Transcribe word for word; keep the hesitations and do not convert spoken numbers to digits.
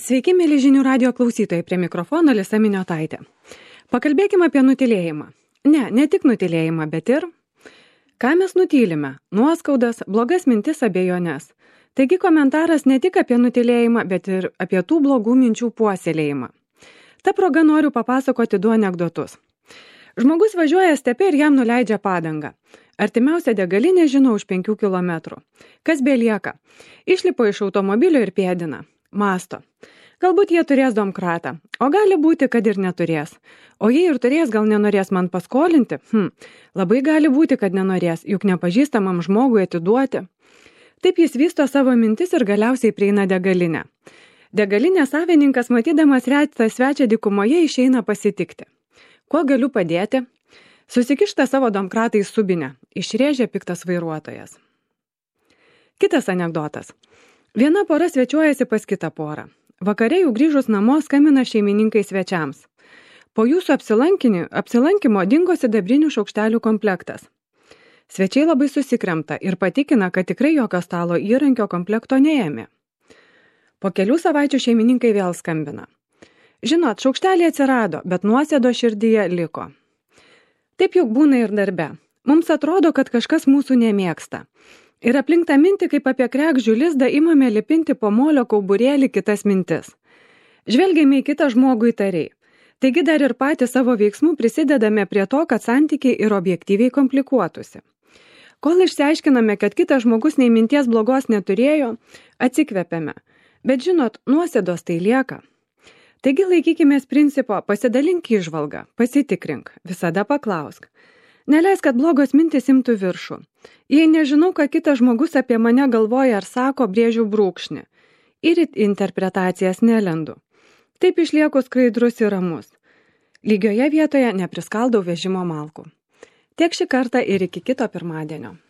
Sveiki, mėly žinių radio klausytojai, prie mikrofono Lisa Miniotaitė. Pakalbėkime apie nutilėjimą. Ne, ne tik nutilėjimą, bet ir ką mes nutylime – nuoskaudas, blogas mintis, abejonės. Taigi komentaras ne tik apie nutilėjimą, bet ir apie tų blogų minčių puoselėjimą. Ta proga noriu papasakoti du anekdotus. Žmogus važiuoja stepe ir jam nuleidžia padangą. Artimiausia degalinė žino už penkių kilometrų. Kas belieka? Išlipo iš automobilio ir pėdina. Masto. Galbūt jie turės domkratą, o gali būti, kad ir neturės. O jei ir turės, gal nenorės man paskolinti? Hm, labai gali būti, kad nenorės, juk nepažįstamam žmogui atiduoti. Taip jis vysto savo mintis ir galiausiai prieina degalinę. Degalinės savininkas, matydamas retą svečią dykumoje, išeina pasitikti. Kuo galiu padėti? Susikišta savo domkratą į subinę, išrėžė piktas vairuotojas. Kitas anekdotas. Viena pora svečiuojasi pas kitą porą. Vakare jau grįžus namo skambina šeimininkai svečiams. Po jūsų apsilankimo dingo sidabrinių šaukštelių komplektas. Svečiai labai susikremta ir patikina, kad tikrai jokio stalo įrankio komplekto neėmė. Po kelių savaičių šeimininkai vėl skambina. Žinot, šaukšteliai atsirado, bet nuosėdo širdyje liko. Taip juk būna ir darbe. Mums atrodo, kad kažkas mūsų nemėgsta. Ir aplink tą mintį, kaip apie kregždžių lizdą, imame lipinti po molio kauburėlį kitas mintis. Žvelgiame į kitą žmogų įtariai. Taigi dar ir patys savo veiksmų prisidedame prie to, kad santykiai ir objektyviai komplikuotųsi. Kol išsiaiškiname, kad kitas žmogus nei minties blogos neturėjo, atsikvepiame. Bet žinot, nuosėdos tai lieka. Taigi laikykimės principo pasidalink įžvalgą, pasitikrink, visada paklausk. Neleisk, kad blogos mintis imtų viršų. Jei nežinau, ką kitas žmogus apie mane galvoja ar sako, brėžiu brūkšnį. Ir interpretacijas nelendu. Taip išlieku skaidrus ir ramus. Lygioje vietoje nepriskaldau vežimo malkų. Tiek šį kartą ir iki kito pirmadienio.